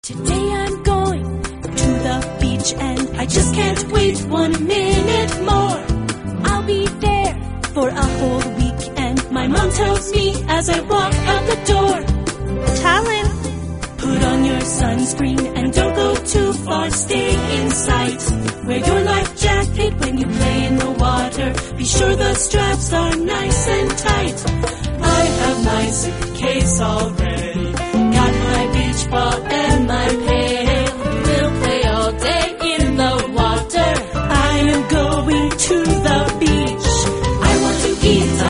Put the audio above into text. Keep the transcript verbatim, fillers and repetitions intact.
Today I'm going to the beach and I just can't wait one minute more. I'll be there for a whole week and my mom tells me as I walk out the door, Talon, put on your sunscreen and don't go too far, stay in sight. Wear your life jacket when you play in the water, be sure the straps are nice and tight. I have my suitcase all ready.